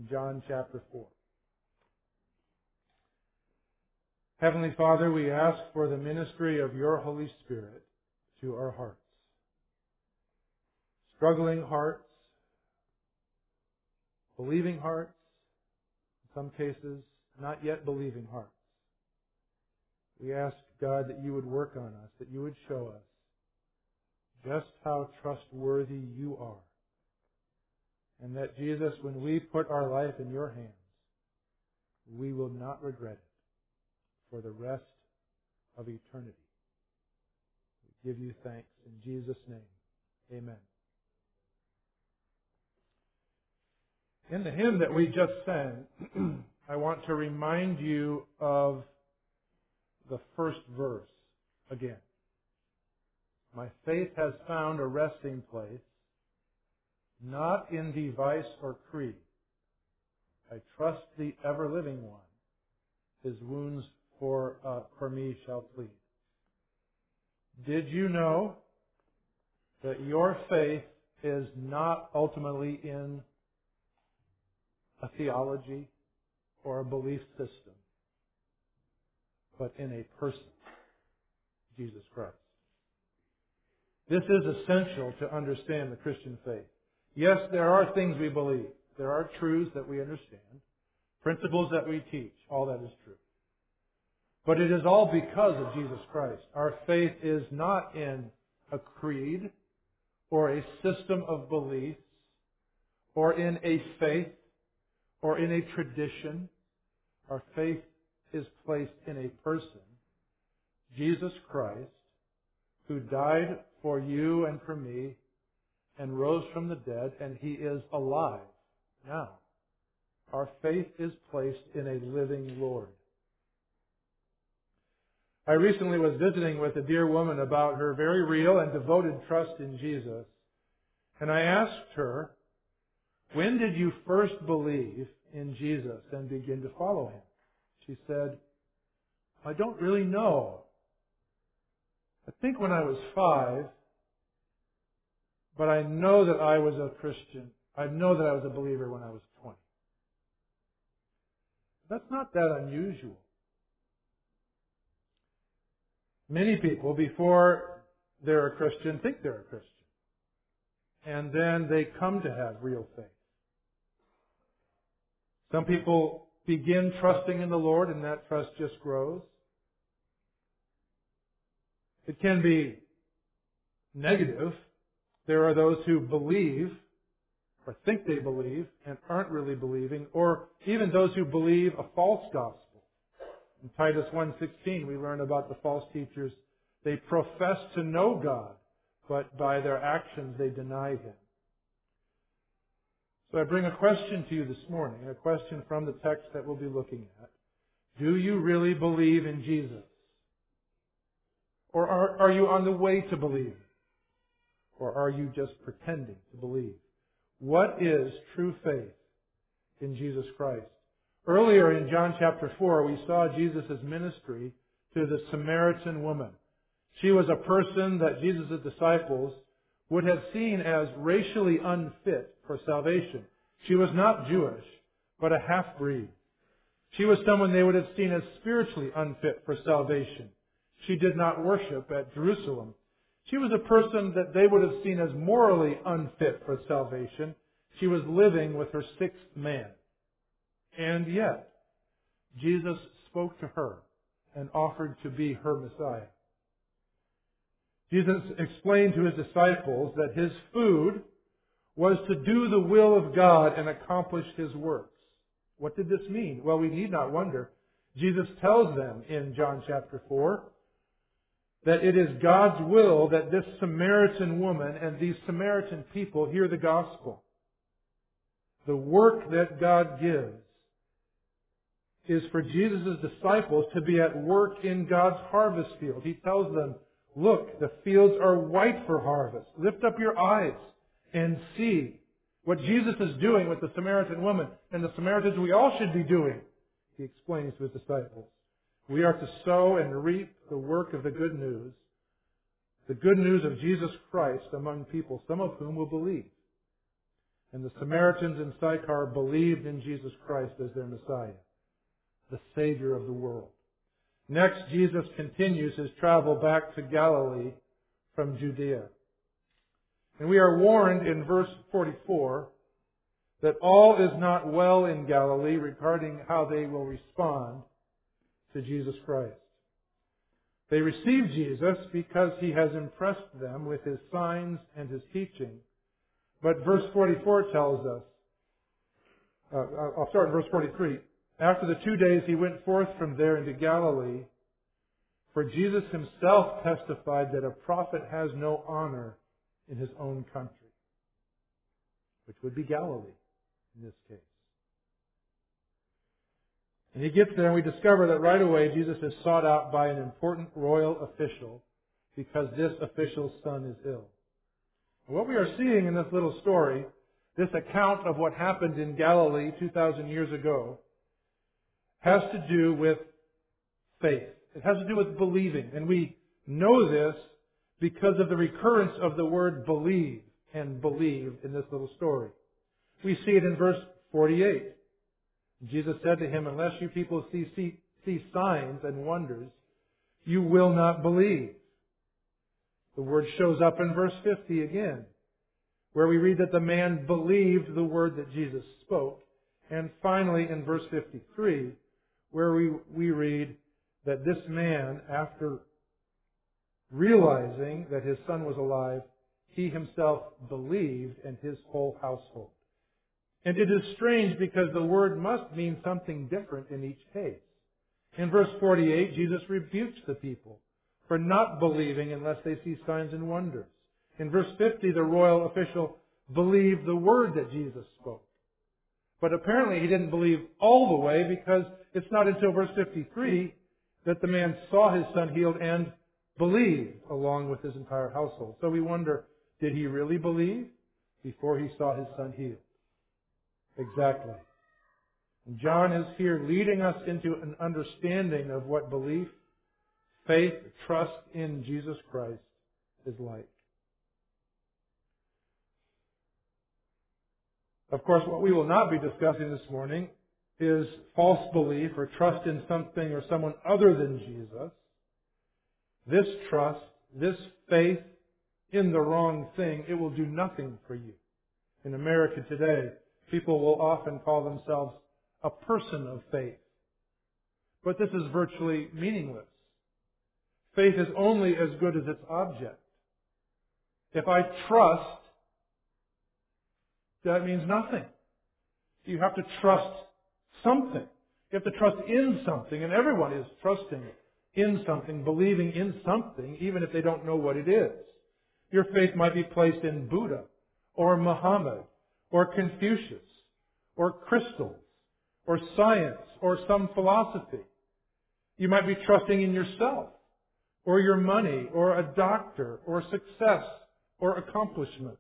in John chapter 4. Heavenly Father, we ask for the ministry of your Holy Spirit to our hearts. Struggling hearts, believing hearts, in some cases, not yet believing hearts. We ask, God, that you would work on us, that you would show us just how trustworthy you are. And that, Jesus, when we put our life in your hands, we will not regret it for the rest of eternity. We give you thanks in Jesus' name. Amen. In the hymn that we just sang, I want to remind you of the first verse again. My faith has found a resting place, not in device or creed. I trust the ever-living one. His wounds for me shall plead. Did you know that your faith is not ultimately in a theology or a belief system, but in a person, Jesus Christ? This is essential to understand the Christian faith. Yes, there are things we believe. There are truths that we understand, principles that we teach. All that is true. But it is all because of Jesus Christ. Our faith is not in a creed or a system of beliefs or in a faith or in a tradition. Our faith is placed in a person, Jesus Christ, who died for you and for me and rose from the dead, and He is alive now. Our faith is placed in a living Lord. I recently was visiting with a dear woman about her very real and devoted trust in Jesus, and I asked her, when did you first believe in Jesus and begin to follow Him? She said, I don't really know. I think when I was 5, but I know that I was a Christian. I know that I was a believer when I was 20. That's not that unusual. Many people, before they're a Christian, think they're a Christian. And then they come to have real faith. Some people begin trusting in the Lord, and that trust just grows. It can be negative. There are those who believe or think they believe and aren't really believing, or even those who believe a false gospel. In Titus 1:16, we learn about the false teachers. They profess to know God, but by their actions they deny Him. So I bring a question to you this morning, a question from the text that we'll be looking at. Do you really believe in Jesus? Or are you on the way to believe? Or are you just pretending to believe? What is true faith in Jesus Christ? Earlier in John chapter 4, we saw Jesus' ministry to the Samaritan woman. She was a person that Jesus' disciples would have seen as racially unfit for salvation. She was not Jewish, but a half-breed. She was someone they would have seen as spiritually unfit for salvation. She did not worship at Jerusalem. She was a person that they would have seen as morally unfit for salvation. She was living with her sixth man. And yet, Jesus spoke to her and offered to be her Messiah. Jesus explained to His disciples that His food was to do the will of God and accomplish His works. What did this mean? Well, we need not wonder. Jesus tells them in John chapter 4 that it is God's will that this Samaritan woman and these Samaritan people hear the gospel. The work that God gives is for Jesus' disciples to be at work in God's harvest field. He tells them, look, the fields are white for harvest. Lift up your eyes and see what Jesus is doing with the Samaritan woman and the Samaritans we all should be doing. He explains to His disciples. We are to sow and reap the work of the good news of Jesus Christ among people, some of whom will believe. And the Samaritans in Sychar believed in Jesus Christ as their Messiah, the Savior of the world. Next, Jesus continues his travel back to Galilee from Judea. And we are warned in verse 44 that all is not well in Galilee regarding how they will respond to Jesus Christ. They receive Jesus because he has impressed them with his signs and his teaching. But verse 44 tells us, I'll start in verse 43. After the 2 days he went forth from there into Galilee, for Jesus himself testified that a prophet has no honor in his own country, which would be Galilee in this case. And he gets there and we discover that right away Jesus is sought out by an important royal official because this official's son is ill. And what we are seeing in this little story, this account of what happened in Galilee 2,000 years ago, has to do with faith. It has to do with believing. And we know this because of the recurrence of the word believe and believe in this little story. We see it in verse 48. Jesus said to him, unless you people see signs and wonders, you will not believe. The word shows up in verse 50 again, where we read that the man believed the word that Jesus spoke. And finally in verse 53, where we read that this man, after realizing that his son was alive, he himself believed and his whole household. And it is strange because the word must mean something different in each case. In verse 48, Jesus rebukes the people for not believing unless they see signs and wonders. In verse 50, the royal official believed the word that Jesus spoke. But apparently he didn't believe all the way because it's not until verse 53 that the man saw his son healed and believed along with his entire household. So we wonder, did he really believe before he saw his son healed? Exactly. And John is here leading us into an understanding of what belief, faith, trust in Jesus Christ is like. Of course, what we will not be discussing this morning is false belief or trust in something or someone other than Jesus. This trust, this faith in the wrong thing, it will do nothing for you. In America today, people will often call themselves a person of faith. But this is virtually meaningless. Faith is only as good as its object. If I trust, that means nothing. You have to trust something. You have to trust in something, and everyone is trusting in something, believing in something, even if they don't know what it is. Your faith might be placed in Buddha, or Muhammad, or Confucius, or crystals, or science, or some philosophy. You might be trusting in yourself, or your money, or a doctor, or success, or accomplishments.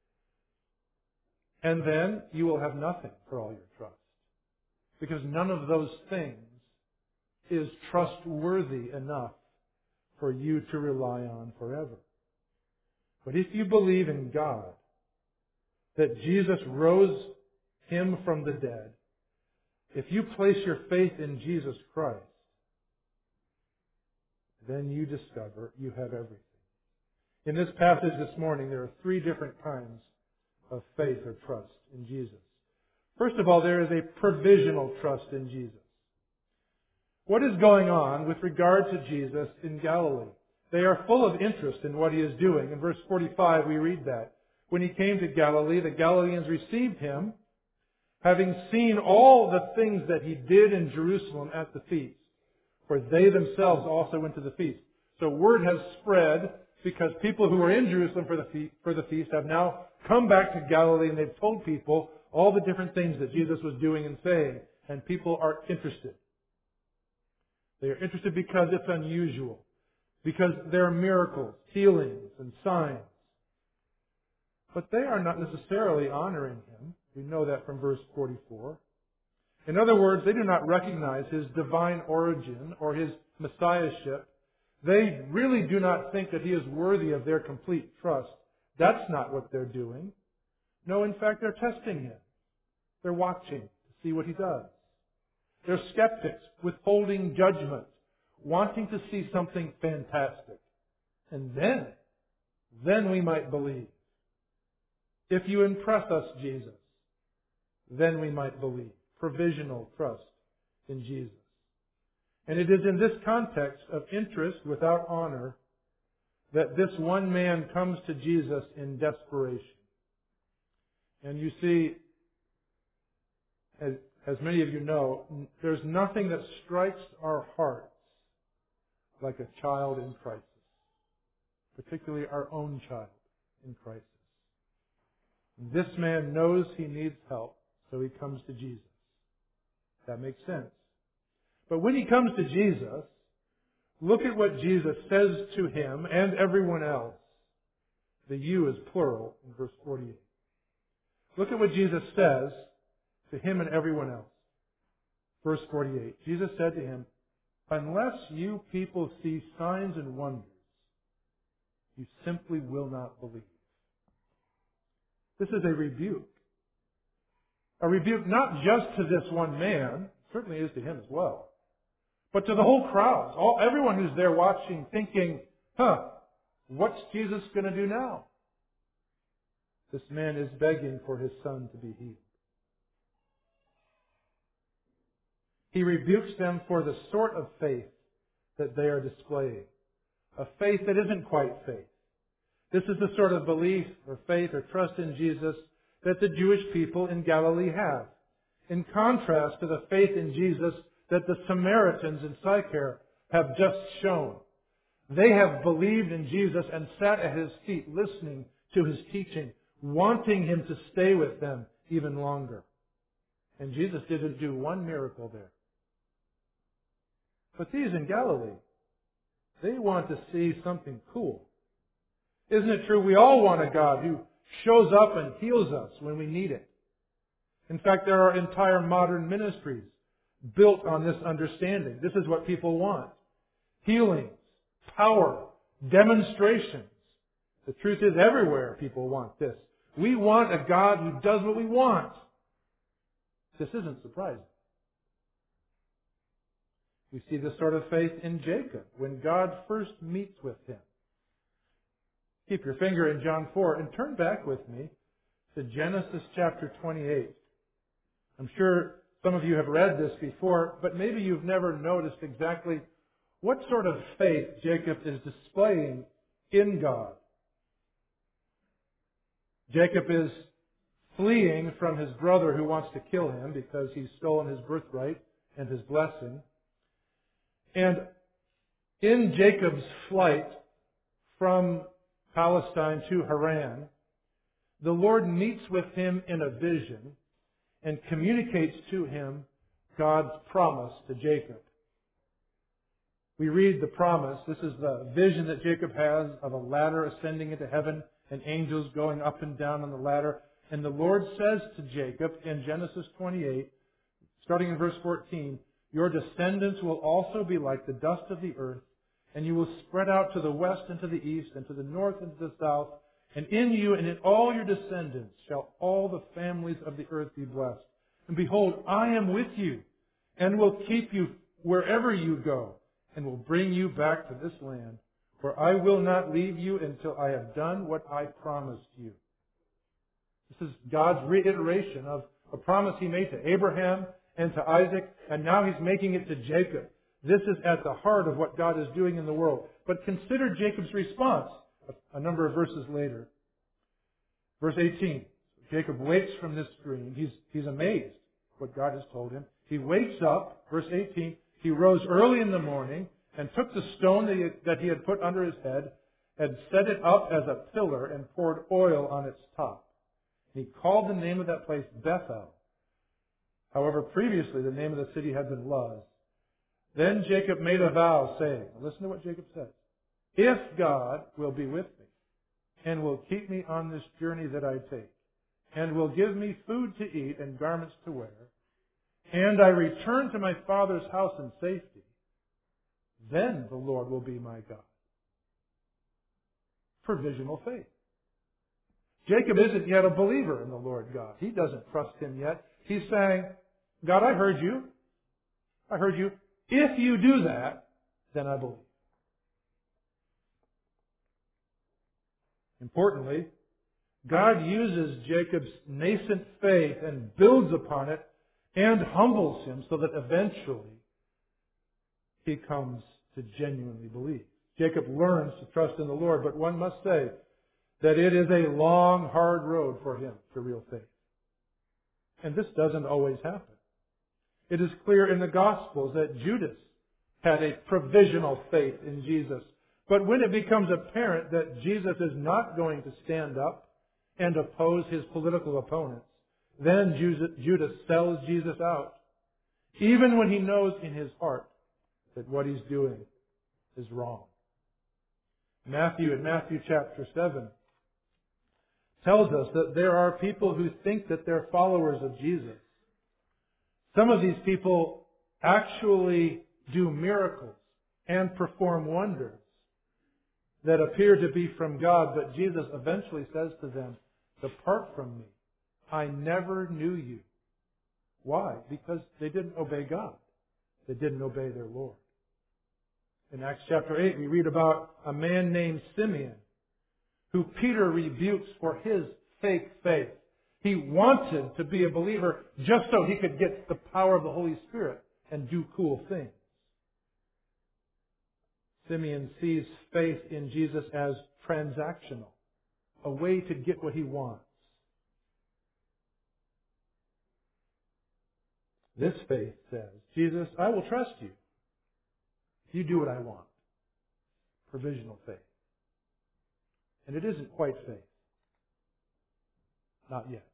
And then you will have nothing for all your trust. Because none of those things is trustworthy enough for you to rely on forever. But if you believe in God, that Jesus rose Him from the dead, if you place your faith in Jesus Christ, then you discover you have everything. In this passage this morning, there are three different kinds of faith or trust in Jesus. First of all, there is a provisional trust in Jesus. What is going on with regard to Jesus in Galilee? They are full of interest in what He is doing. In verse 45, we read that. When He came to Galilee, the Galileans received Him, having seen all the things that He did in Jerusalem at the feast. For they themselves also went to the feast. So word has spread because people who were in Jerusalem for the feast have now come back to Galilee and they've told people all the different things that Jesus was doing and saying. And people are interested. They are interested because it's unusual. Because there are miracles, healings, and signs. But they are not necessarily honoring Him. We know that from verse 44. In other words, they do not recognize His divine origin or His messiahship. They really do not think that He is worthy of their complete trust. That's not what they're doing. No, in fact, they're testing him. They're watching to see what he does. They're skeptics, withholding judgment, wanting to see something fantastic. And then we might believe. If you impress us, Jesus, then we might believe. Provisional trust in Jesus. And it is in this context of interest without honor that this one man comes to Jesus in desperation. And you see, as many of you know, there's nothing that strikes our hearts like a child in crisis, particularly our own child in crisis. This man knows he needs help, so he comes to Jesus. That makes sense. But when he comes to Jesus, look at what Jesus says to him and everyone else. The you is plural in verse 48. Look at what Jesus says to him and everyone else. Verse 48. Jesus said to him, "Unless you people see signs and wonders, you simply will not believe." This is a rebuke. A rebuke not just to this one man, certainly is to him as well, but to the whole crowd, everyone who's there watching, thinking, what's Jesus going to do now? This man is begging for his son to be healed. He rebukes them for the sort of faith that they are displaying. A faith that isn't quite faith. This is the sort of belief or faith or trust in Jesus that the Jewish people in Galilee have. In contrast to the faith in Jesus that the Samaritans in Sychar have just shown. They have believed in Jesus and sat at His feet listening to His teaching, wanting Him to stay with them even longer. And Jesus didn't do one miracle there. But these in Galilee, they want to see something cool. Isn't it true? We all want a God who shows up and heals us when we need it. In fact, there are entire modern ministries built on this understanding. This is what people want. Healings, power, demonstrations. The truth is everywhere people want this. We want a God who does what we want. This isn't surprising. We see this sort of faith in Jacob when God first meets with him. Keep your finger in John 4 and turn back with me to Genesis chapter 28. I'm sure some of you have read this before, but maybe you've never noticed exactly what sort of faith Jacob is displaying in God. Jacob is fleeing from his brother who wants to kill him because he's stolen his birthright and his blessing. And in Jacob's flight from Palestine to Haran, the Lord meets with him in a vision and communicates to him God's promise to Jacob. We read the promise. This is the vision that Jacob has of a ladder ascending into heaven and angels going up and down on the ladder. And the Lord says to Jacob in Genesis 28, starting in verse 14, "Your descendants will also be like the dust of the earth, and you will spread out to the west and to the east and to the north and to the south. And in you and in all your descendants shall all the families of the earth be blessed. And behold, I am with you and will keep you wherever you go and will bring you back to this land, for I will not leave you until I have done what I promised you." This is God's reiteration of a promise He made to Abraham and to Isaac, and now He's making it to Jacob. This is at the heart of what God is doing in the world. But consider Jacob's response a number of verses later. Verse 18. Jacob wakes from this dream. He's amazed what God has told him. He wakes up, verse 18, he rose early in the morning and took the stone that he had put under his head and set it up as a pillar and poured oil on its top. He called the name of that place Bethel. However, previously the name of the city had been Luz. Then Jacob made a vow, saying, listen to what Jacob says, "If God will be with me and will keep me on this journey that I take, and will give me food to eat and garments to wear, and I return to my father's house in safety, then the Lord will be my God." Provisional faith. Jacob isn't yet a believer in the Lord God. He doesn't trust Him yet. He's saying, God, I heard you. I heard you. If you do that, then I believe. Importantly, God uses Jacob's nascent faith and builds upon it and humbles him so that eventually he comes to genuinely believe. Jacob learns to trust in the Lord, but one must say that it is a long, hard road for him to real faith. And this doesn't always happen. It is clear in the Gospels that Judas had a provisional faith in Jesus. But when it becomes apparent that Jesus is not going to stand up and oppose his political opponents, then Judas sells Jesus out, even when he knows in his heart that what he's doing is wrong. Matthew, in Matthew chapter 7, tells us that there are people who think that they're followers of Jesus. Some of these people actually do miracles and perform wonders that appear to be from God, but Jesus eventually says to them, "Depart from me. I never knew you." Why? Because they didn't obey God. They didn't obey their Lord. In Acts chapter 8, we read about a man named Simeon, who Peter rebukes for his fake faith. He wanted to be a believer just so he could get the power of the Holy Spirit and do cool things. Simeon sees faith in Jesus as transactional, a way to get what he wants. This faith says, Jesus, I will trust you if you do what I want. Provisional faith. And it isn't quite faith. Not yet.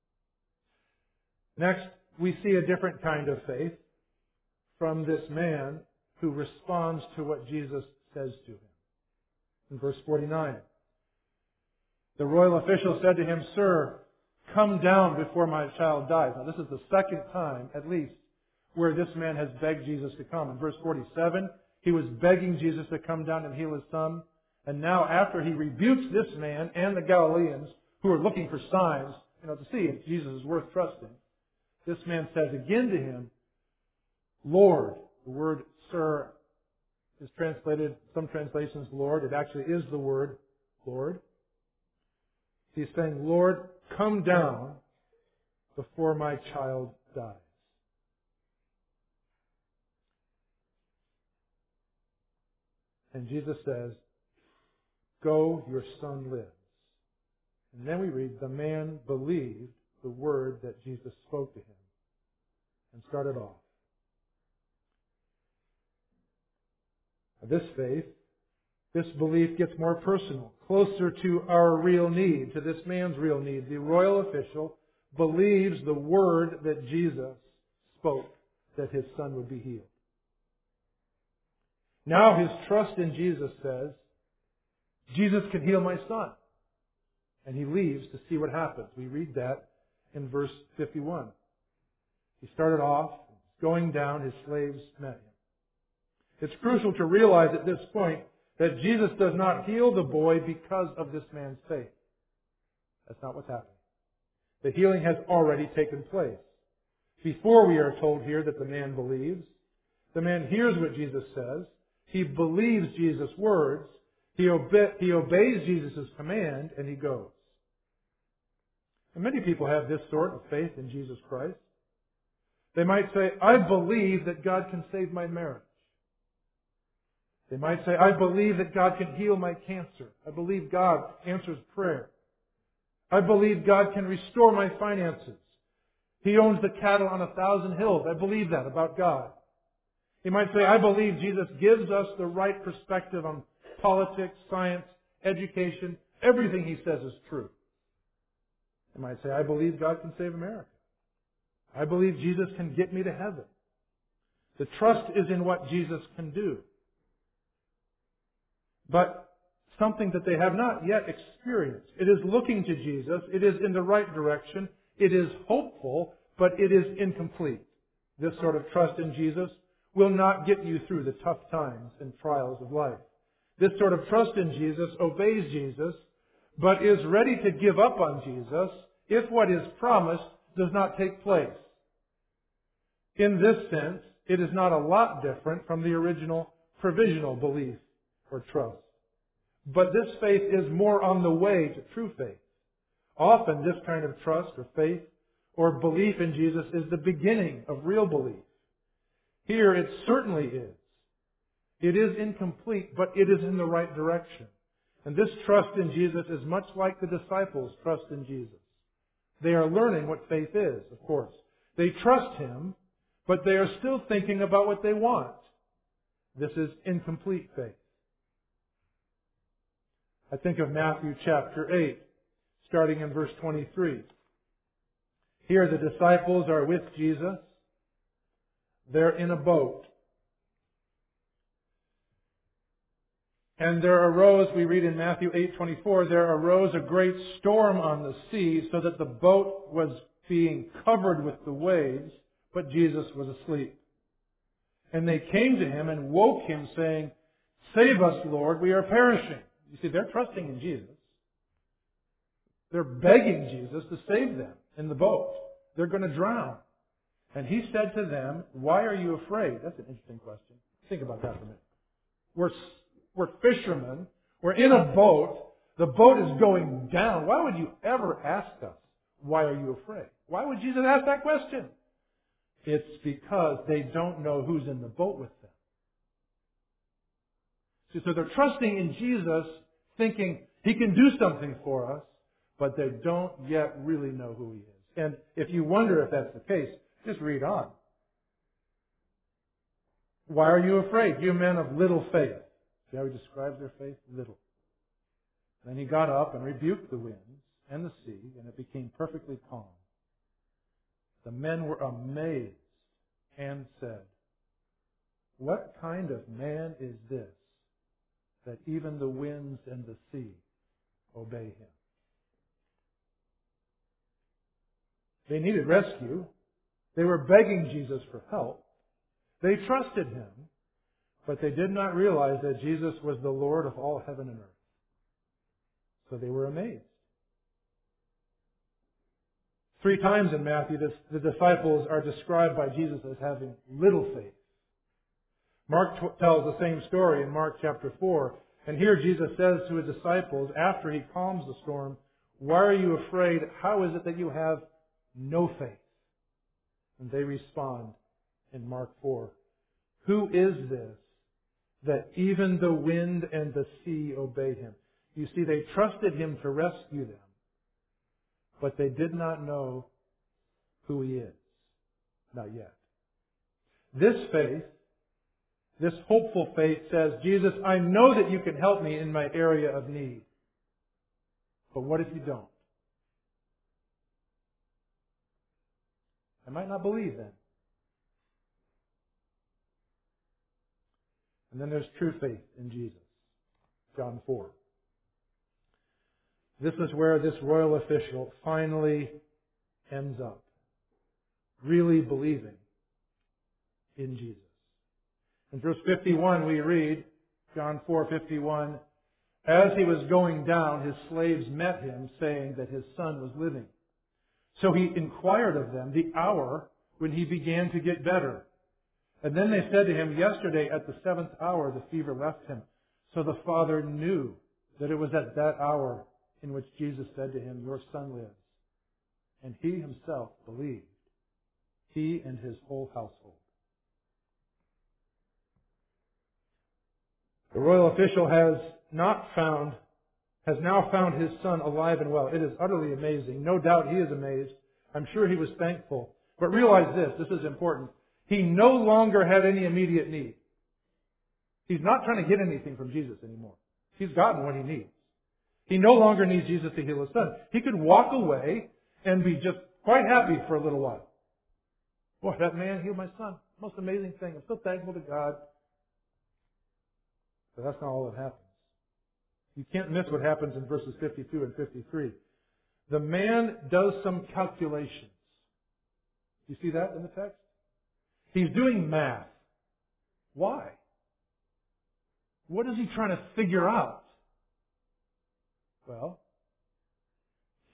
Next, we see a different kind of faith from this man who responds to what Jesus says to him. In verse 49, the royal official said to him, "Sir, come down before my child dies." Now, this is the second time, at least, where this man has begged Jesus to come. In verse 47, he was begging Jesus to come down and heal his son. And now, after he rebukes this man and the Galileans who are looking for signs, to see if Jesus is worth trusting, this man says again to him, "Lord." The word "sir" is translated, some translations, Lord. It actually is the word Lord. He's saying, "Lord, come down before my child dies." And Jesus says, "Go, your son lives." And then we read, the man believed the word that Jesus spoke to him and started off. This faith, this belief gets more personal, closer to our real need, to this man's real need. The royal official believes the word that Jesus spoke, that his son would be healed. Now his trust in Jesus says, Jesus can heal my son. And he leaves to see what happens. We read that in verse 51. He started off, going down, his slaves met him. It's crucial to realize at this point that Jesus does not heal the boy because of this man's faith. That's not what's happening. The healing has already taken place. Before we are told here that the man believes, the man hears what Jesus says, he believes Jesus' words, he obeys Jesus' command, and he goes. And many people have this sort of faith in Jesus Christ. They might say, "I believe that God can save my marriage." They might say, "I believe that God can heal my cancer. I believe God answers prayer. I believe God can restore my finances. He owns the cattle on 1,000 hills. I believe that about God." He might say, "I believe Jesus gives us the right perspective on politics, science, education. Everything He says is true." They might say, "I believe God can save America. I believe Jesus can get me to heaven." The trust is in what Jesus can do. But something that they have not yet experienced. It is looking to Jesus. It is in the right direction. It is hopeful, but it is incomplete. This sort of trust in Jesus will not get you through the tough times and trials of life. This sort of trust in Jesus obeys Jesus, but is ready to give up on Jesus if what is promised does not take place. In this sense, it is not a lot different from the original provisional belief or trust. But this faith is more on the way to true faith. Often this kind of trust or faith or belief in Jesus is the beginning of real belief. Here it certainly is. It is incomplete, but it is in the right direction. And this trust in Jesus is much like the disciples' trust in Jesus. They are learning what faith is, of course. They trust Him, but they are still thinking about what they want. This is incomplete faith. I think of Matthew chapter 8, starting in verse 23. Here the disciples are with Jesus. They're in a boat. And there arose, we read in Matthew 8:24, there arose a great storm on the sea so that the boat was being covered with the waves, but Jesus was asleep. And they came to Him and woke Him, saying, "Save us, Lord, we are perishing." You see, they're trusting in Jesus. They're begging Jesus to save them in the boat. They're going to drown. And He said to them, "Why are you afraid?" That's an interesting question. Think about that for a minute. We're fishermen. We're in a boat. The boat is going down. Why would you ever ask us, "Why are you afraid?" Why would Jesus ask that question? It's because they don't know who's in the boat with them. See, so they're trusting in Jesus, thinking He can do something for us, but they don't yet really know who He is. And if you wonder if that's the case, just read on. Why are you afraid, you men of little faith? See how He describes their faith? Little. Then He got up and rebuked the winds and the sea, and it became perfectly calm. The men were amazed and said, "What kind of man is this, that even the winds and the sea obey Him?" They needed rescue. They were begging Jesus for help. They trusted Him, but they did not realize that Jesus was the Lord of all heaven and earth. So they were amazed. 3 times in Matthew, the disciples are described by Jesus as having little faith. Mark tells the same story in Mark chapter 4. And here Jesus says to His disciples, after He calms the storm, "Why are you afraid? How is it that you have no faith?" And they respond in Mark 4, "Who is this, that even the wind and the sea obey Him?" You see, they trusted Him to rescue them, but they did not know who He is. Not yet. This faith, this hopeful faith says, "Jesus, I know that You can help me in my area of need. But what if You don't? I might not believe then." And then there's true faith in Jesus. John 4. This is where this royal official finally ends up. Really believing in Jesus. In verse 51 we read, John 4:51, "As He was going down, His slaves met Him, saying that His son was living. So He inquired of them the hour when He began to get better. And then they said to Him, 'Yesterday at the 7th hour the fever left him.' So the father knew that it was at that hour in which Jesus said to him, 'Your son lives.' And He Himself believed, He and His whole household." The royal official has now found his son alive and well. It is utterly amazing. No doubt he is amazed. I'm sure he was thankful. But realize this is important. He no longer had any immediate need. He's not trying to get anything from Jesus anymore. He's gotten what he needs. He no longer needs Jesus to heal his son. He could walk away and be just quite happy for a little while. Boy, that man healed my son. Most amazing thing. I'm so thankful to God. But that's not all that happens. You can't miss what happens in verses 52 and 53. The man does some calculations. You see that in the text? He's doing math. Why? What is he trying to figure out? Well,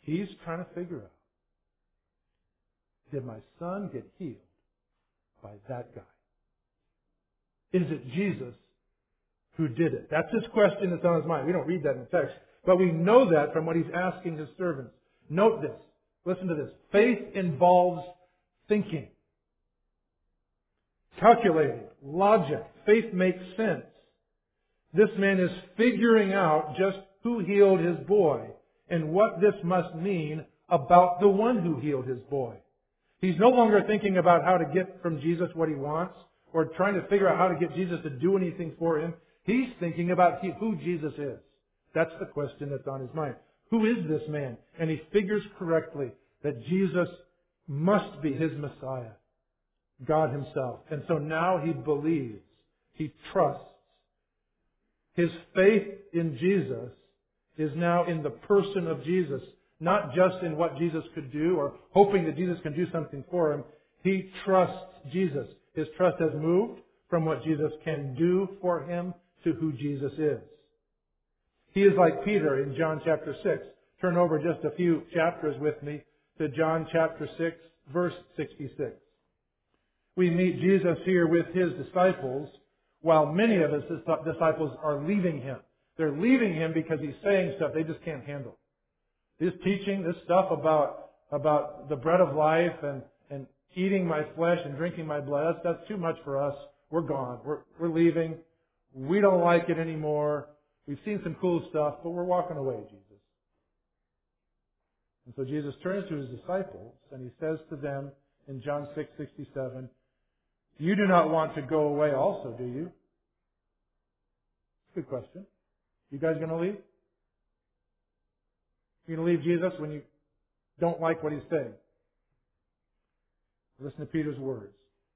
He's trying to figure out, did my son get healed by that guy? Is it Jesus who did it? That's his question that's on his mind. We don't read that in the text, but we know that from what he's asking his servants. Note this. Listen to this. Faith involves thinking. Calculating. Logic. Faith makes sense. This man is figuring out just who healed his boy and what this must mean about the one who healed his boy. He's no longer thinking about how to get from Jesus what he wants or trying to figure out how to get Jesus to do anything for him. He's thinking about who Jesus is. That's the question that's on his mind. Who is this man? And he figures correctly that Jesus must be his Messiah, God himself. And so now he believes. He trusts. His faith in Jesus is now in the person of Jesus, not just in what Jesus could do or hoping that Jesus can do something for him. He trusts Jesus. His trust has moved from what Jesus can do for him to who Jesus is. He is like Peter in John chapter 6. Turn over just a few chapters with me to John chapter 6, verse 66. We meet Jesus here with his disciples while many of his disciples are leaving him. They're leaving him because he's saying stuff they just can't handle. This teaching, this stuff about the bread of life and eating my flesh and drinking my blood, that's too much for us. We're gone. We're leaving. We don't like it anymore. We've seen some cool stuff, but we're walking away, Jesus. And so Jesus turns to his disciples and he says to them in John 6:67, you do not want to go away also, do you? Good question. You guys going to leave? You're going to leave Jesus when you don't like what he's saying? Listen to Peter's words.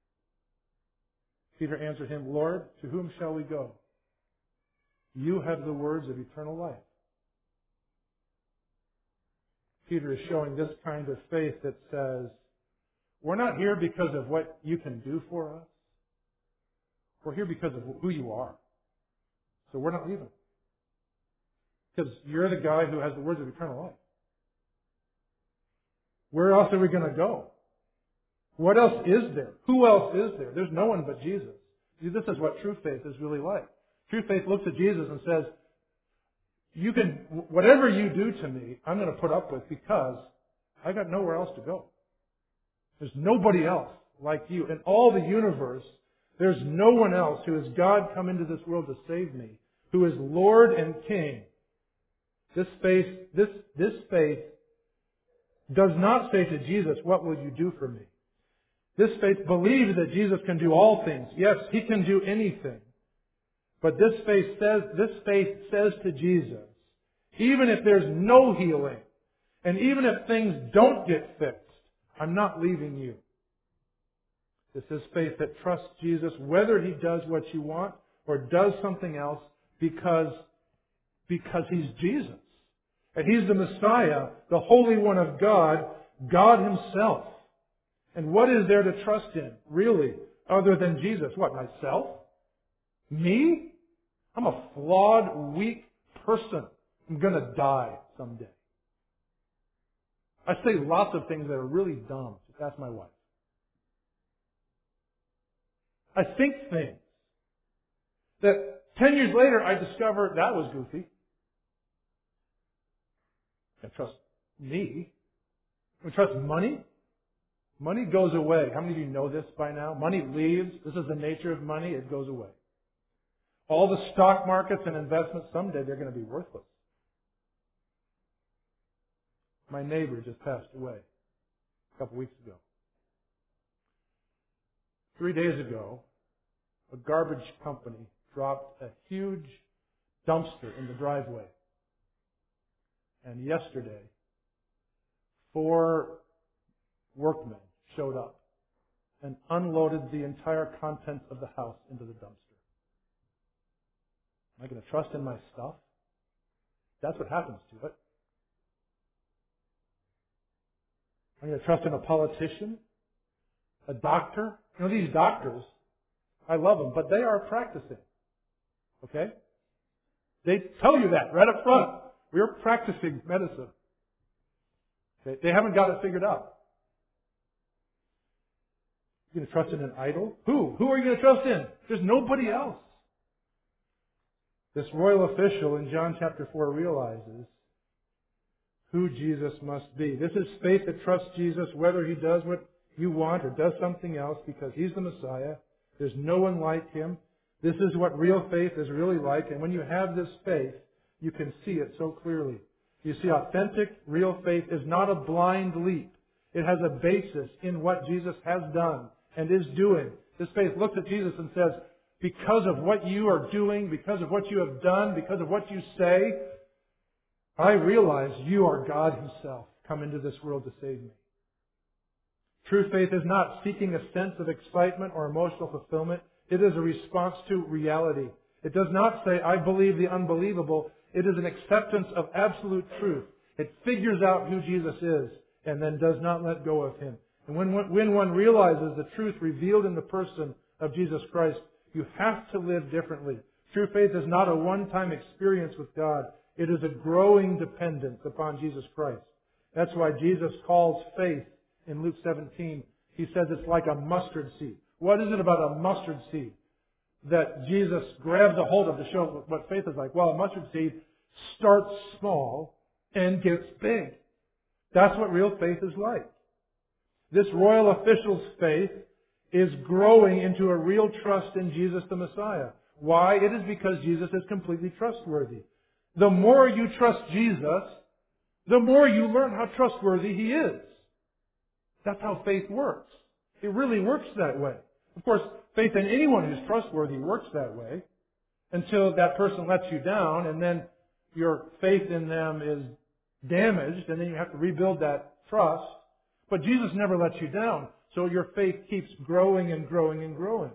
Peter answered him, Lord, to whom shall we go? You have the words of eternal life. Peter is showing this kind of faith that says, we're not here because of what you can do for us. We're here because of who you are. So we're not leaving. Because you're the guy who has the words of eternal life. Where else are we going to go? What else is there? Who else is there? There's no one but Jesus. See, this is what true faith is really like. True faith looks at Jesus and says, whatever you do to me, I'm going to put up with because I got nowhere else to go. There's nobody else like you. In all the universe, there's no one else who is God come into this world to save me, who is Lord and King. This faith does not say to Jesus, what will you do for me? This faith believes that Jesus can do all things. Yes, he can do anything. But this faith says to Jesus, even if there's no healing, and even if things don't get fixed, I'm not leaving you. This is faith that trusts Jesus whether he does what you want or does something else because he's Jesus. And he's the Messiah, the Holy One of God, God himself. And what is there to trust in, really, other than Jesus? What, myself? Me? I'm a flawed, weak person. I'm going to die someday. I say lots of things that are really dumb. Just ask my wife. I think things that 10 years later I discover that was goofy. I trust me. I trust money. Money goes away. How many of you know this by now? Money leaves. This is the nature of money. It goes away. All the stock markets and investments, someday they're going to be worthless. My neighbor just passed away a couple weeks ago. 3 days ago, a garbage company dropped a huge dumpster in the driveway. And yesterday, 4 workmen showed up and unloaded the entire contents of the house into the dumpster. Am I going to trust in my stuff? That's what happens to it. I'm going to trust in a politician, a doctor. You know, these doctors, I love them, but they are practicing. Okay? They tell you that right up front. We're practicing medicine. They haven't got it figured out. You're going to trust in an idol? Who? Who are you going to trust in? There's nobody else. This royal official in John chapter 4 realizes who Jesus must be. This is faith that trusts Jesus whether He does what you want or does something else because He's the Messiah. There's no one like Him. This is what real faith is really like. And when you have this faith, you can see it so clearly. You see, authentic, real faith is not a blind leap. It has a basis in what Jesus has done and is doing. This faith looks at Jesus and says, because of what you are doing, because of what you have done, because of what you say, I realize you are God Himself come into this world to save me. True faith is not seeking a sense of excitement or emotional fulfillment. It is a response to reality. It does not say, I believe the unbelievable. It is an acceptance of absolute truth. It figures out who Jesus is and then does not let go of Him. And when one realizes the truth revealed in the person of Jesus Christ, you have to live differently. True faith is not a one-time experience with God. It is a growing dependence upon Jesus Christ. That's why Jesus calls faith in Luke 17. He says it's like a mustard seed. What is it about a mustard seed that Jesus grabs a hold of to show what faith is like? Well, a mustard seed starts small and gets big. That's what real faith is like. This royal official's faith is growing into a real trust in Jesus the Messiah. Why? It is because Jesus is completely trustworthy. The more you trust Jesus, the more you learn how trustworthy He is. That's how faith works. It really works that way. Of course, faith in anyone who's trustworthy works that way until that person lets you down and then your faith in them is damaged and then you have to rebuild that trust. But Jesus never lets you down. So your faith keeps growing and growing and growing.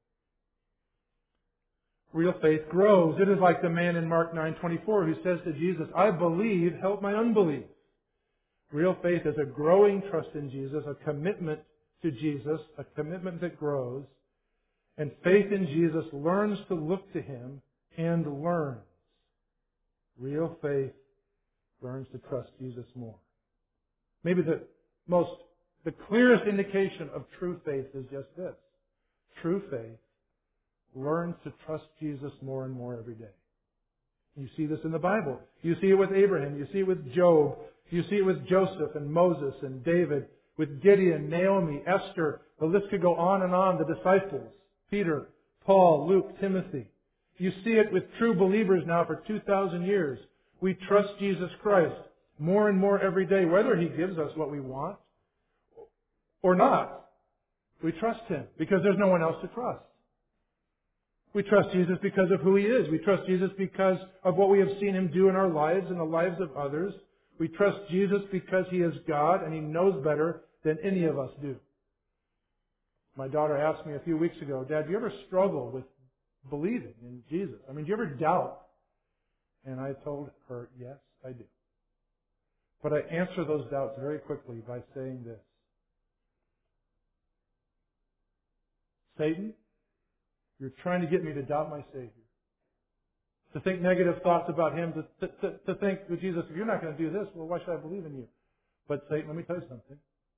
Real faith grows. It is like the man in Mark 9:24 who says to Jesus, I believe, help my unbelief. Real faith is a growing trust in Jesus, a commitment to Jesus, a commitment that grows. And faith in Jesus learns to look to Him and learns. Real faith learns to trust Jesus more. Maybe the clearest indication of true faith is just this. True faith learns to trust Jesus more and more every day. You see this in the Bible. You see it with Abraham. You see it with Job. You see it with Joseph and Moses and David, with Gideon, Naomi, Esther. The list could go on and on. The disciples, Peter, Paul, Luke, Timothy. You see it with true believers now for 2,000 years. We trust Jesus Christ more and more every day, whether He gives us what we want or not. We trust Him because there's no one else to trust. We trust Jesus because of who He is. We trust Jesus because of what we have seen Him do in our lives and the lives of others. We trust Jesus because He is God and He knows better than any of us do. My daughter asked me a few weeks ago, Dad, do you ever struggle with believing in Jesus? I mean, do you ever doubt? And I told her, yes, I do. But I answer those doubts very quickly by saying this. Satan, you're trying to get me to doubt my Savior. To think negative thoughts about Him. To think with Jesus, if you're not going to do this, well, why should I believe in you? But Satan, let me tell you something.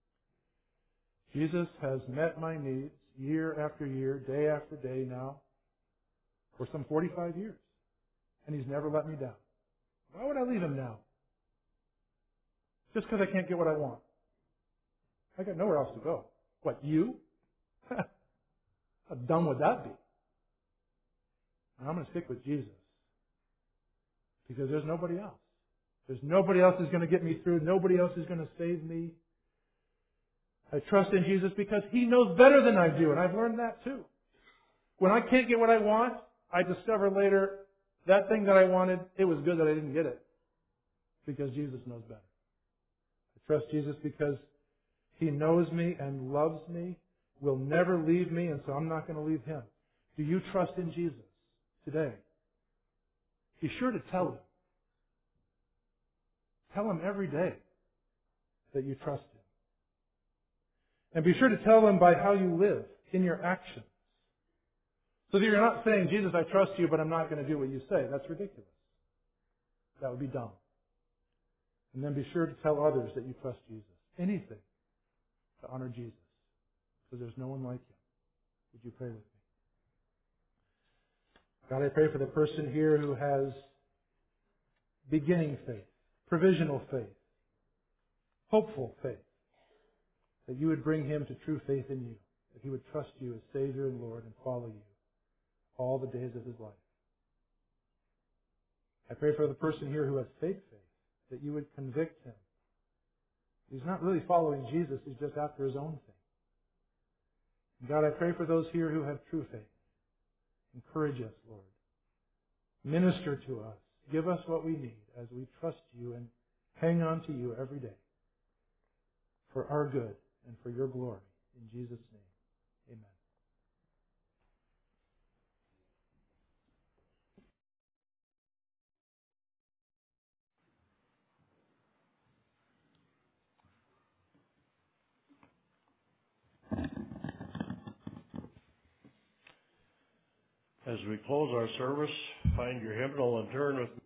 Jesus has met my needs year after year, day after day now, for some 45 years. And He's never let me down. Why would I leave Him now? Just because I can't get what I want. I got nowhere else to go. What, you? How dumb would that be? And I'm going to stick with Jesus. Because there's nobody else. There's nobody else who's going to get me through. Nobody else is going to save me. I trust in Jesus because He knows better than I do. And I've learned that too. When I can't get what I want, I discover later that thing that I wanted, it was good that I didn't get it. Because Jesus knows better. I trust Jesus because He knows me and loves me, will never leave me, and so I'm not going to leave Him. Do you trust in Jesus today? Be sure to tell Him. Tell Him every day that you trust Him. And be sure to tell Him by how you live, in your actions. So that you're not saying, Jesus, I trust you, but I'm not going to do what you say. That's ridiculous. That would be dumb. And then be sure to tell others that you trust Jesus. Anything to honor Jesus, because there's no one like him. Would you pray with me? God, I pray for the person here who has beginning faith, provisional faith, hopeful faith, that you would bring him to true faith in you, that he would trust you as Savior and Lord and follow you all the days of his life. I pray for the person here who has fake faith, that you would convict him. He's not really following Jesus, he's just after his own thing. And God, I pray for those here who have true faith. Encourage us, Lord. Minister to us. Give us what we need as we trust you and hang on to you every day for our good and for your glory. In Jesus' name, amen. As we close our service, find your hymnal and turn with me